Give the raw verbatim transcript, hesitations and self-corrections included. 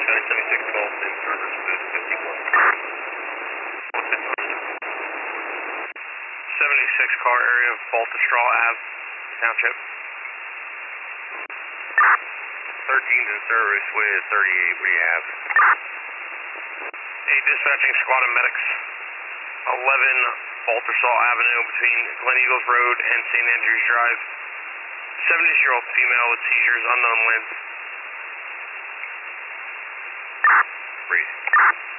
seventy-six Golf in service with fifty-one. seventy-six car area, Baltusrol Ave, Township. thirteen's in service with thirty-eight, what do you have? Hey, dispatching squad of medics, eleven Baltusrol Avenue between Glen Eagles Road and Saint Andrews Drive. seventy-year-old female with seizures, unknown length. Breathe.